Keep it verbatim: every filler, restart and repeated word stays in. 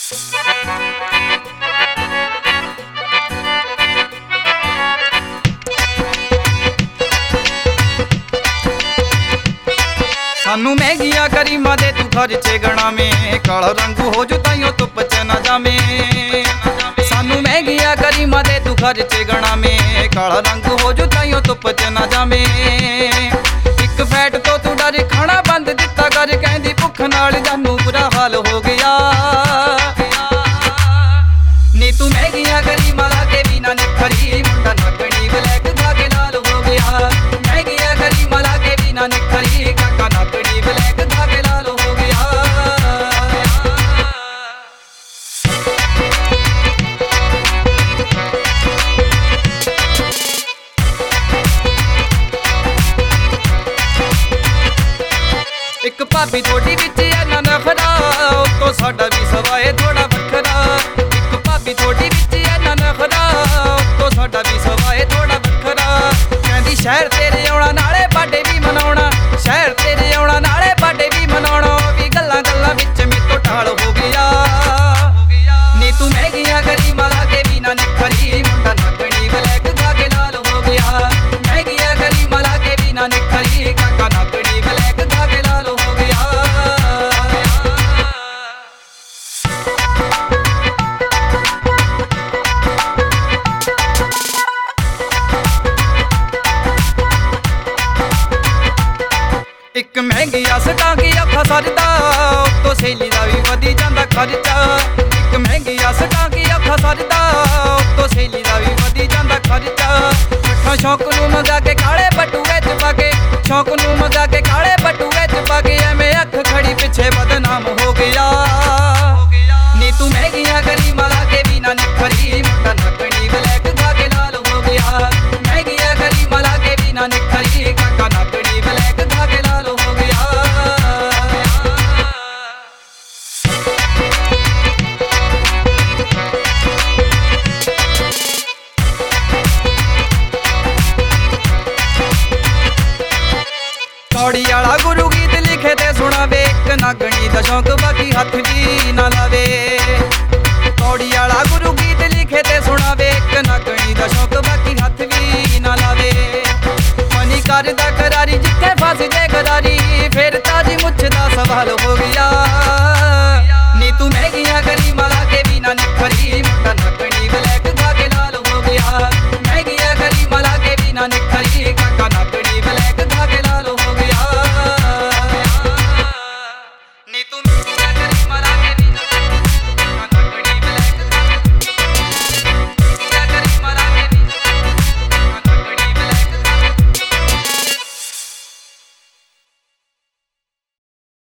सानू महंगिया करीमा दे तू खर्चे गणा में, काला रंग हो जो ताइयों धुप च ना जामे। सानू महंगिया करीमा दे तू खर्चे गणा में, काला रंग हो जो ताइयों धुप च ना जामे। एक फैट तो तू डर खाना बंद दिता कर, कहंदी भुख नाल जानू बुरा हाल हो गया। नी तू महंगिया करीमा लाके बिना निखरी, मुंडा नकनी ब्लैक धागे लाल हो गया। महंगिया करीमा लाके बिना निखरी, काका नकनी ब्लैक धागे लाल हो गया। एक भाभी थोड़ी विच इन्ना नखरा, उत्तों साडा भी सवाए थोड़ा वखरा। एक भाभी थोड़ी विच इन्ना नखरा, उत्तों साडा भी सवाए थोड़ा वखरा। कहंदी शहर तेरे आउणा नाले बाडे भी मनाउणा, शहर तेरे आउणा नाले बाडे भी मनाउणा। भी गल्लां गल्लां विच मेतों टाल हो गया। नी तू महंगिया करीमा लाके बिना निखरी, मुंडा नकनी ब्लैक धागे लाल हो गया। महंगिया करीमा लाके बिना निखरी, काका नकनी ब्लैक धागे लाल हो गया। एक महंगिया सटांगी अखा सरदा, उत्तों सहेली दा भी वधी जांदा खर्चा। एक महंगिया सटांगी अखा सरदा, उत्तों सहेली दा भी वधी जांदा खर्चा। अठा शौक नूं मंगा के काले बटूए च पाके, शौक नूं मंगा के काले बटूए च पाके, एवें अख खड़ी पिछे बदनाम हो गया। नी तू महंगिया करीमा लाके बिना निखरी, मुंडा नकनी ब्लैक धागे लाल हो गया। महंगिया करीमा लाके बिना निखरी, काका नकनी ब्लैक धागे लाल हो गया। कौड़ी आला गुरु गीत लिखे ते सुनावे, एक नागणी दा शौक बाकी हथ भी ना लावे। कौड़ी आला गुरु गीत लिखे ते सुनावे, एक नागणी दा शौक बाकी हथ भी ना लावे। मनी करदा करारी जिथे फस जे गरारी, फिर ताजी मुछ दा सवाल हो गया।